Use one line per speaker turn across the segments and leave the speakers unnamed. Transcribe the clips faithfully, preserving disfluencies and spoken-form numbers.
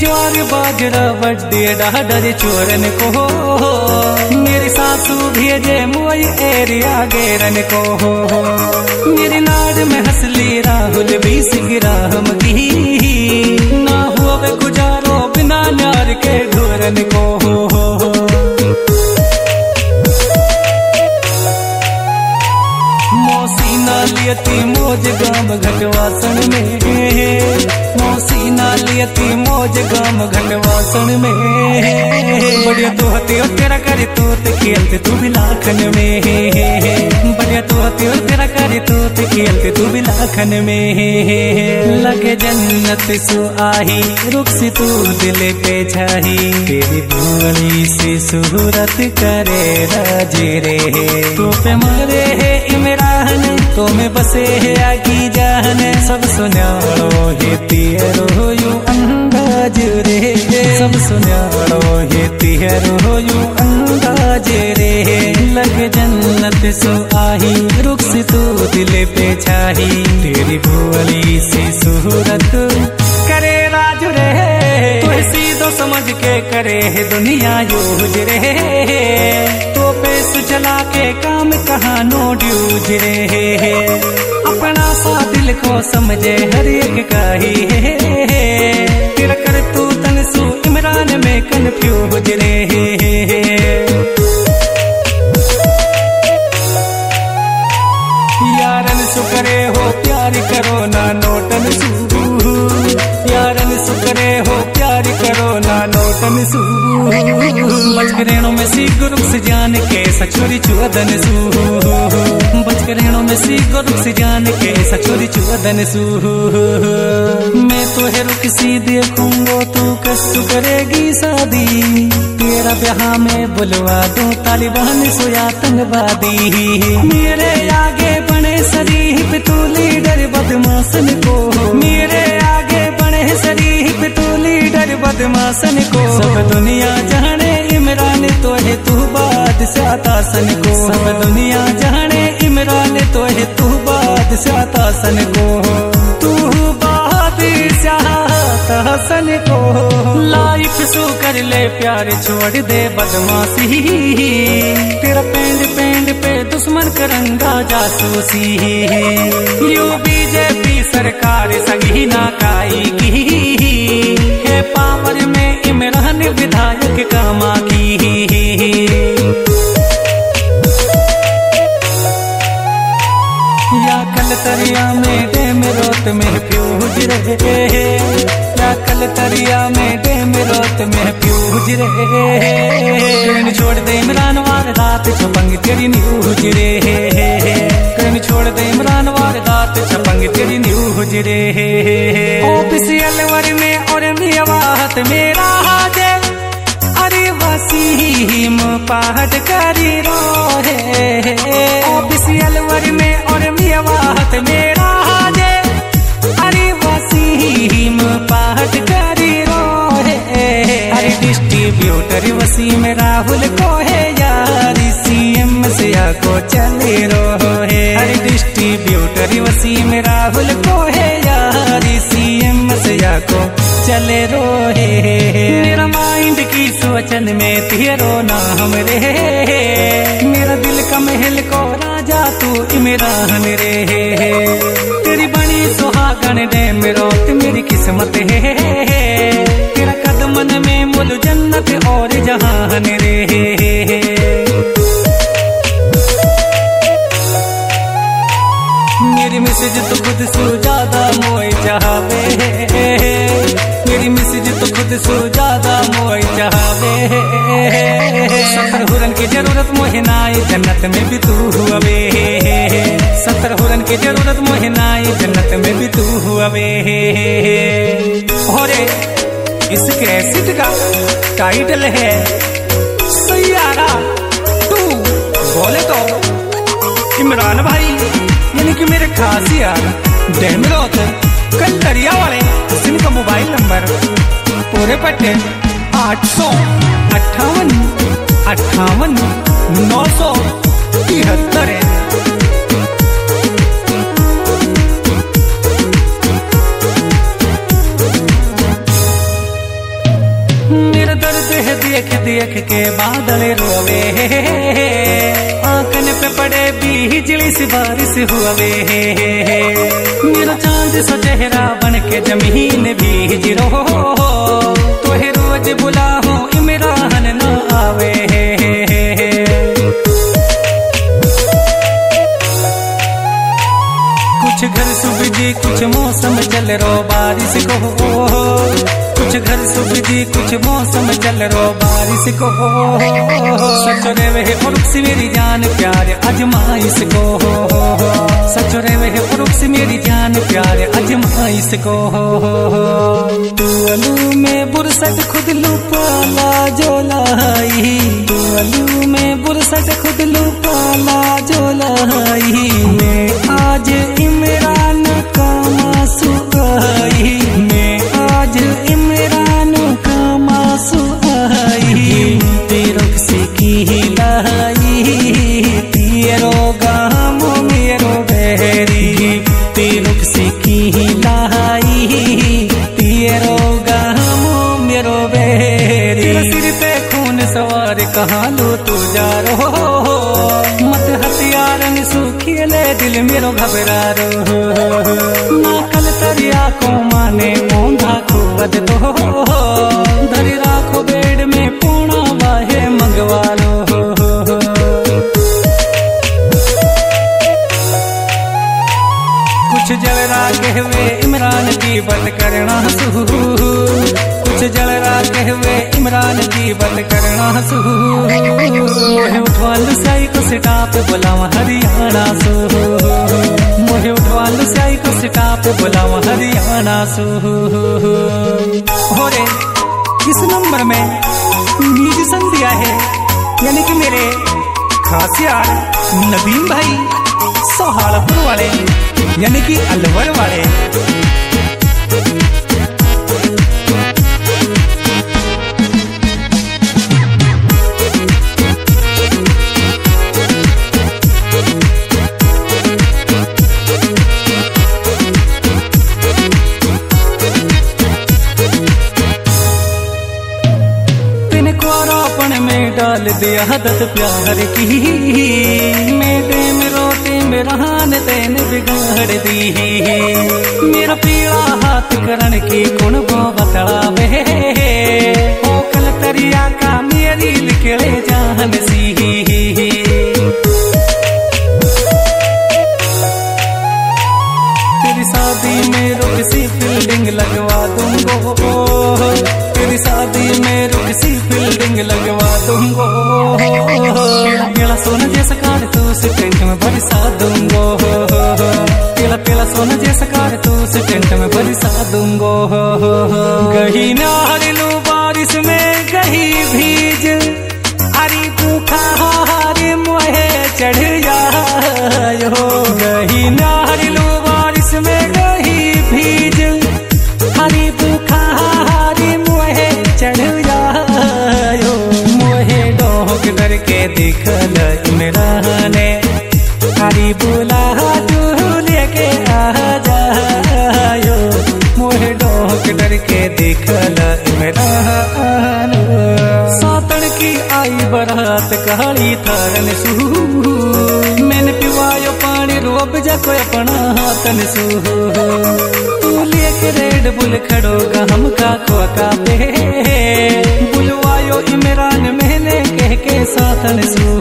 ज्वार बाजरा वड्डे डाडर चोरन को हो, मेरी सासू भेजे मोई एरिया गेरन को हो। मेरी नाड़ में हंसली राहुल बीस गिराम की, ना होवे गुजारो बिना नार के ढोरन को हो। मौसी नालियती मोज गाम घटवासन में, मौसी नालियती मोज गाम घटवासन में। बढ़िया तो हती और तेरा करे तो ते खेलते तू भी लाखन में, बढ़िया तो हती और तेरा करे तो ते खेलते तू भी लाखन में। लगे जन्नत सु आही रुख से तू दिल पे छाही, तेरी भोली सी सूरत करे राजे रे। तू पे मरे है इमरान तो में बसे है आगी जान, सब सुनाड़ो हे तेरो यू अंदाज रे, सब सुनाड़ो हे तेरो यू अंदाज रे। लग जन्नत सो आही रुख से तू दिल पे छाही, तेरी भोली सी सूरत करे राज रे। तो सीधो समझ के करे है दुनिया यूज रे, तो पेस चला के काम कहाँ नो ड्यूज रे। अपना सा दिल को समझे हर एक का ही है, तेरा कर तू तन सू इमरान में कन्फ्यूज रे। यारन सु करे हो प्यार करो ना नोटन सू, यारन सु करे हो प्यार करो ना नोटन सू। बचकरेणों में सी गुरुख से जान के सचोरी चुअदन सू, बचकरेणों में सी गुरुख से जान के सचोरी चुअदन सू। मैं तो है रुक सी देखूंगो तू कसु करेगी शादी, तेरा ब्याह में बुलवा दूं तालिबान सो आतंकवादी। मेरे आगे बने शरीफ तू लीडर बदमाशन को, मेरे आगे बने शरीफ तू लीडर बदमाशन को। सब दुनिया जाने इमरान तो है तू बादशाह तासन को, सब दुनिया जाने इमरान तो है तू बादशाह तासन को, तू बादशाह तासन को। लाइफ सो कर ले प्यार छोड़ दे बदमाशी, तेरा पेंड पेंड पे दुश्मन करंगा जासूसी। यू बीजेपी सरकार सगी ना काई की है, पावर में इमरान विधायक कामा की। या कल तरिया में डेम रोत में फ्यूज रे, या कल तरिया में डेम रोत में फ्यूज रे। करण छोड़ दे इमरान वार रात छपंग तेरी न्यूज रे, करण छोड़ दे इमरान वार रात छपंग तेरी न्यूज रे। ऑफिशियल वर में और मियावात मेरा हाजे, अरे वसीम पहाड़ करी रोहे। ऑफिशियल वर में और मियावात मेरा हाजे, अरे वसीम पहाड़ करी रोहे। अरे डिस्ट्रीब्यूटर वसीम राहुल को है यारी, सीएम से आको चले रोहे। अरे डिस्ट्रीब्यूटर वसीम राहुल को है यारी, सीएम से आको चले रोहे। मेरा माइंड की सोचन में तेरो नाम रे, मेरा दिल का महल को राजा तू इमरान रे। तेरी बनी सुहागन डैम रोत मेरी किस्मत है, तेरा कदमन में मुल जन्नत और जहान रे। मेरी मैसेज तो खुद सो ज्यादा मोए चाहवे, मेरी मैसेज तो खुद सो ज्यादा मोए चाहवे। सत्तर हुरन की जरूरत मोहे नाई जन्नत में भी तू हुआवे, सत्तर हुरन की जरूरत मोहे नाई जन्नत में भी तू हुआवे। और इस कैसेट का टाइटल है सैयारा टू। बोले तो इमरान भाई यानी कि मेरे खास यार डेमरोत कल दरिया वाले, जिनका मोबाइल नंबर पूरे पट्टे आठ सौ अट्ठावन अट्ठावन नौ सौ तिहत्तर है। मेरा दर्द है देख देख के बादल रोवे, आंखन पे पड़े बिजली सी बारिश हुए। मेरा चांद सा चेहरा बन के जमीन भीज रो, तो है रोज बुलाऊं इमरान न आवे। कुछ घर सुबजी कुछ मौसम चल रो बारिश को, कुछ घर सुबजी कुछ मौसम चल रो बारिश को। सच रे वे फरुक्स मेरी जान प्यार अजमाइश को, सच रे वे फरुक्स मेरी जान प्यार अजमाइश को। तू अलू में बुरसट खुद लुपाला जो लाई, तू अलू में बुरसट खुद लुपाला जो लाई। मैं आज इमरान का मासू आई, मैं आज इमरान का मासू आई। तेरो किसी की लाई, तेरो गाम मेरो बहरी। तेरो किसी की लाई, तेरो गाम मेरो बहरी। तेरा सिर पे खून सवार कहाँ लो तू जा रो, मत हथियारन सुखिले दिल मेरो घबरा रो। ना कल तरिया को माने ओंधा खुद तो, धरी राखो बेड में पूना वाहे मंगवा लो। कुछ जल रागे हुए इमरान की बत करना सू, कुछ जल रागे हुए इमरान की बत करना सू। मोहे उठवा लुसाई को सिटाप बुलावा हरियाणा सू, मोहे उठवा लुसाई को सिटाप बुलावा हरियाणा सू। हो रे इस नंबर में म्यूजिशन दिया है, यानी कि मेरे खास यार नबीन भाई सोहालपुर वाले, यानी कि अलवर वाले। में डाल दिया आदत प्यार की, मेरे में रोते में रहान तेन बिगाड़ दी। मेरा पीड़ा हाथ करण की गुण को बतलावे, ओ कल तरिया का मेरी निकले जान सी। तेरी शादी में रुक सी फील्डिंग लगवा दूंगो, तेरी शादी में रुक सी फील्डिंग लगवा दूंगो। पीला सोना जैसा कार तू से टेंट में बरसा दूंगो, पीला पीला सोना जैसा कार तू से टेंट में बरसा दूंगो। कहीं नार लू बारिश में कहीं भीज, अरे भूखा हारे मोहे चढ़ जायो। कहीं नार लू बारिश में कहीं भीज, हरी भूखा हारे मोहे चढ़ जायो। मोहे डोक डर के दिखल इमराने, हरी बुला तू लेके आ जायो। मोहे डोक डर के दिखल इमरान। सातन की आई बरात काली थारन सू, मैंने पिवायो पानी रोब जा कोई अपना हाथन सू। तू लेके रेड बुल खड़ो का हम का को कापे, बुलवायो इमरान मैंने कह के साथन सू।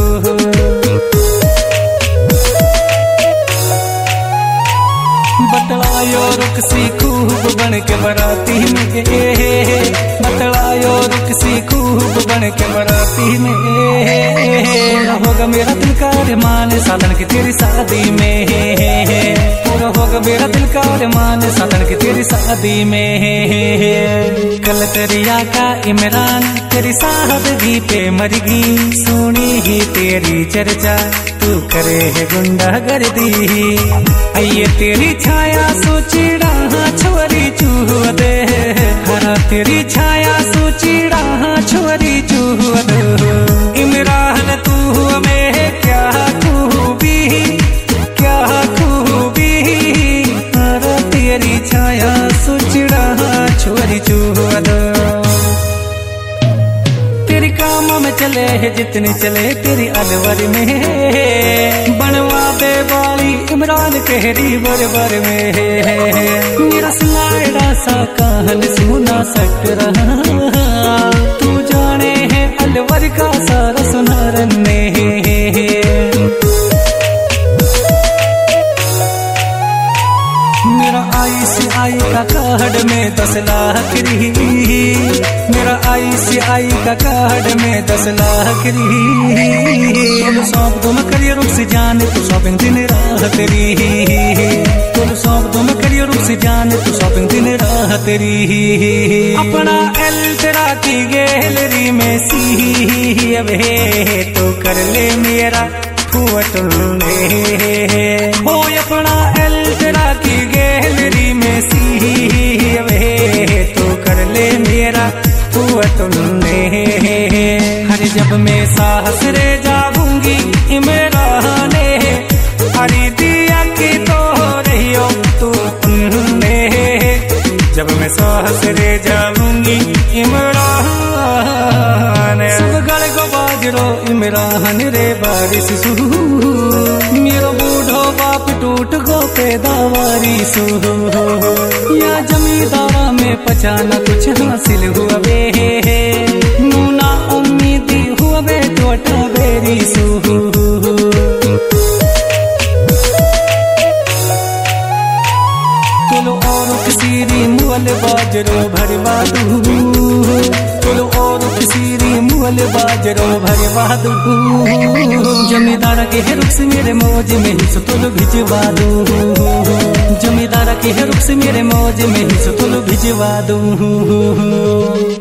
बतलायो रुक सी खूब बन के बराती में, बतलायो रुक सी खूब बन के बराती में। पूरा होगा मेरा दिल का अरमान सालन की तेरी शादी में, पूरा होगा मेरा दिल का अरमान सालन की तेरी शादी में। कल तरिया का इमरान तेरी शादी पे मरगी, सुनी ही तेरी चर्चा तू करे है गुंडागर्दी। आइए तेरी छाया सोचिड़ा छोरी चूह दे, हरा तेरी छाया सोचिड़ा छोरी चूह दे। इमरान तू में क्या खूबी, क्या खूबी, हरा तेरी छाया सोचिड़ा छोरी चूह दे। चले है जितने चले तेरी अलवर में, बनवा दे वाली इमरान कहरी बरबर में। मेरा सुनाड़ा सा कहन सुना सक रहा, तू जाने है अलवर का सारा सुनारन ने। मेरा आई सी आई का कार्ड में दस लाख री, मेरा आई सी आई का कार्ड में दस लाख री। तुम सौंप दो मैं करियर रुक से जाने तू शॉपिंग दिन रात री, तुम सौंप दो मैं करियर रुक से जाने तू शॉपिंग दिन रात री। अपना एल तेरा की गैलरी में सी अब है तो कर ले मेरा फुटने हो, अपना एल तेरा की गैलरी में सी अब है तो कर ले मेरा फुटने। हर जब मैं साहस रे जाऊंगी इमरान ने, हरी दिया की तो रही हो तू उन्ने। जब मैं साहस रे जाऊंगी इमरान, सब गड़ को बाजरो इमरान रे बारिश सू, मेरो बूढ़ो बाप टूट गो पैदावारी सू। या जमींदारा में पचाना कुछ हासिल हुआ बे, नूना उम्मीदी हुआ बे टोटा बेरी सू। तुलो और किसीरी मुअल बाजरो भरवा दूं, तुलो और किसीरी मुअल बाजरो भरवा दूं। जमींदार के है रुख से मेरे मौज में ही सो तुलो भिजवा दूं, जमींदार के है रुख से मेरे मौज में ही सो तुलो भिजवा दूं।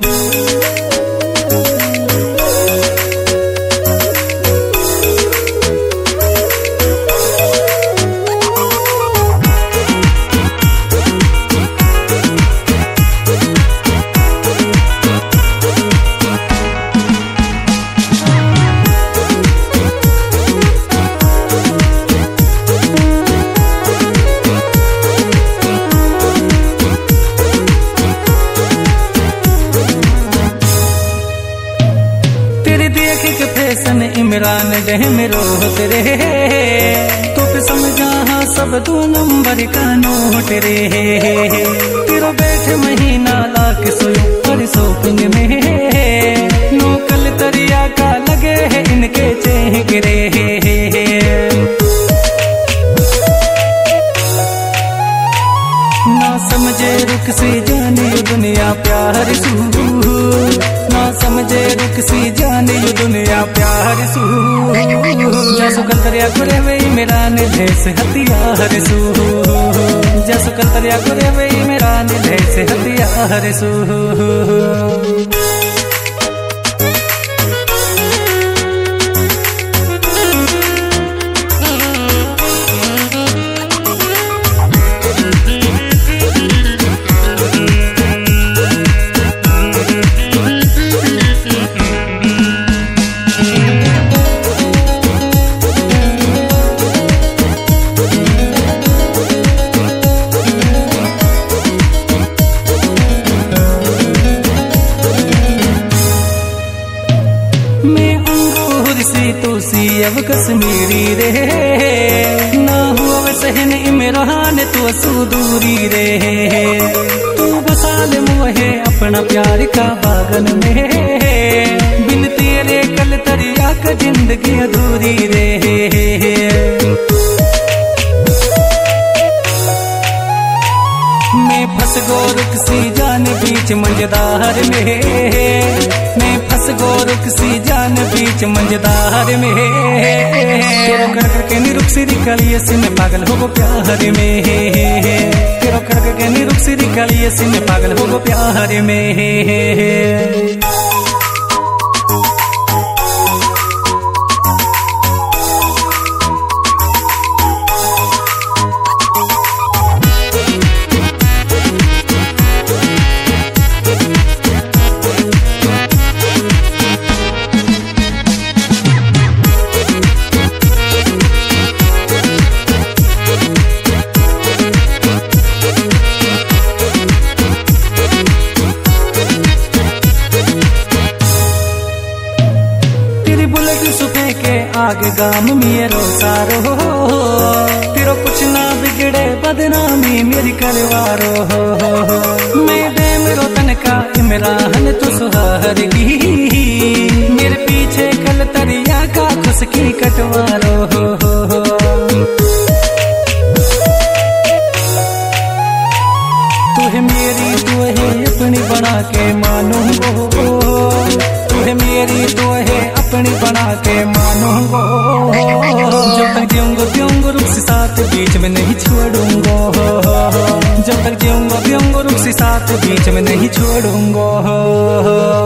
इमरान डह मेरो तेरे तो पे समझा सब दो नंबर का नोट रे। तेरो बैठ महीना लाख सोयो पर शॉपिंग में, नो कल तरिया का लगे है इनके चेहरे। ना समझे रुक सी जाने दुनिया प्यार सू, ना समझे रुक सी जाने ये दुनिया प्यार सू। जैसो कल तरिया करे वही मेरा निर्देश हथियार सू, जैसो कल तरिया करे वही मेरा निर्देश हथियार सू। अब कश्मीरी रे ना हुआ सहन इमरान तू असू दूरी रे। तू बसाल मुहे अपना प्यार का बागन में, बिन तेरे कल तरिया का जिंदगी अधूरी रे। मैं फंस गो रुक सी जान बीच मंजदार में, मैं फंस गो रुक सी जान बीच मंजदार में। तेरो कर करके निरुक सी निकलिए से मैं पागल हो गो प्यार में, तेरो कर करके निरुक सी निकलिए से मैं पागल हो गो प्यार में। आगे गाम मेरो सारो, तेरो कुछ ना बिगड़े बदनामी मेरी करवारो। मैं दे मेरो तन का इमरान तू सुहारगी, मेरे पीछे कल तरिया का खुशकी कटवारो। तू है मेरी तू है अपनी बना के मानूंगो, तू है मेरी तू है अपनी बना के मानूंगो। जब तक जीऊंगो जीऊंगो रुख से साथ बीच में नहीं छोड़ूंगो, जब तक जीऊंगो जीऊंगो रुख से साथ बीच में नहीं छोड़ूंगो।